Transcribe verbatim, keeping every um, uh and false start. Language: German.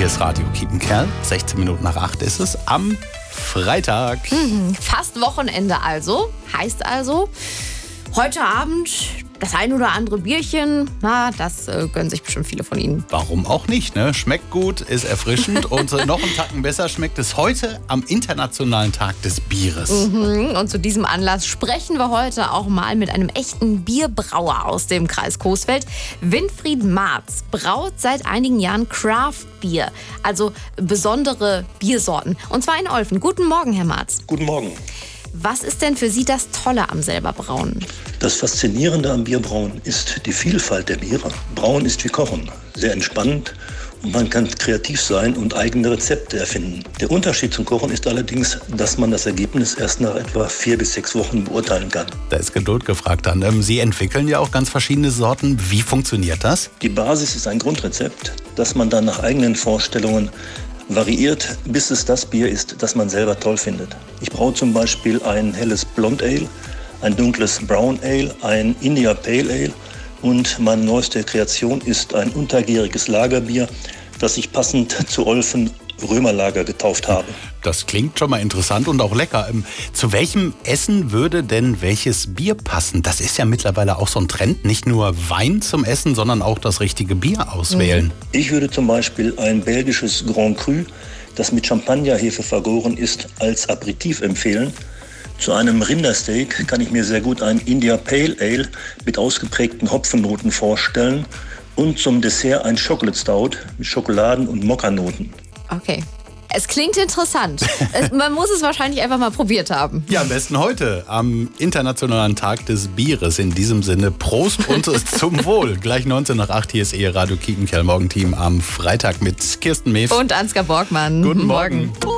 Hier ist Radio Kiepenkerl. sechzehn Minuten nach acht ist es am Freitag. Mhm, fast Wochenende also. Heißt also, heute Abend das ein oder andere Bierchen, na, das äh, gönnen sich bestimmt viele von Ihnen. Warum auch nicht, ne? Schmeckt gut, ist erfrischend und äh, noch einen Tacken besser schmeckt es heute am Internationalen Tag des Bieres. Mhm, und zu diesem Anlass sprechen wir heute auch mal mit einem echten Bierbrauer aus dem Kreis Coesfeld. Winfried Marz braut seit einigen Jahren Craft Bier, also besondere Biersorten. Und zwar in Olfen. Guten Morgen, Herr Marz. Guten Morgen. Was ist denn für Sie das Tolle am selber Brauen? Das Faszinierende am Bierbrauen ist die Vielfalt der Biere. Brauen ist wie Kochen, sehr entspannend und man kann kreativ sein und eigene Rezepte erfinden. Der Unterschied zum Kochen ist allerdings, dass man das Ergebnis erst nach etwa vier bis sechs Wochen beurteilen kann. Da ist Geduld gefragt dann. Sie entwickeln ja auch ganz verschiedene Sorten. Wie funktioniert das? Die Basis ist ein Grundrezept, das man dann nach eigenen Vorstellungen variiert, bis es das Bier ist, das man selber toll findet. Ich braue zum Beispiel ein helles Blond Ale, ein dunkles Brown Ale, ein India Pale Ale und meine neueste Kreation ist ein untergäriges Lagerbier, das ich passend zu Olfen Römerlager getauft habe. Das klingt schon mal interessant und auch lecker. Zu welchem Essen würde denn welches Bier passen? Das ist ja mittlerweile auch so ein Trend. Nicht nur Wein zum Essen, sondern auch das richtige Bier auswählen. Ich würde zum Beispiel ein belgisches Grand Cru, das mit Champagnerhefe vergoren ist, als Aperitif empfehlen. Zu einem Rindersteak kann ich mir sehr gut ein India Pale Ale mit ausgeprägten Hopfennoten vorstellen und zum Dessert ein Chocolate Stout mit Schokoladen- und Mokkanoten. Okay. Es klingt interessant. es, man muss es wahrscheinlich einfach mal probiert haben. Ja, am besten heute, am Internationalen Tag des Bieres. In diesem Sinne, Prost und zum Wohl. Gleich neunzehn nach acht, hier ist Ihr Radio Kiepenkerl Morgenteam am Freitag mit Kirsten Mews und Ansgar Borgmann. Guten Morgen. Morgen.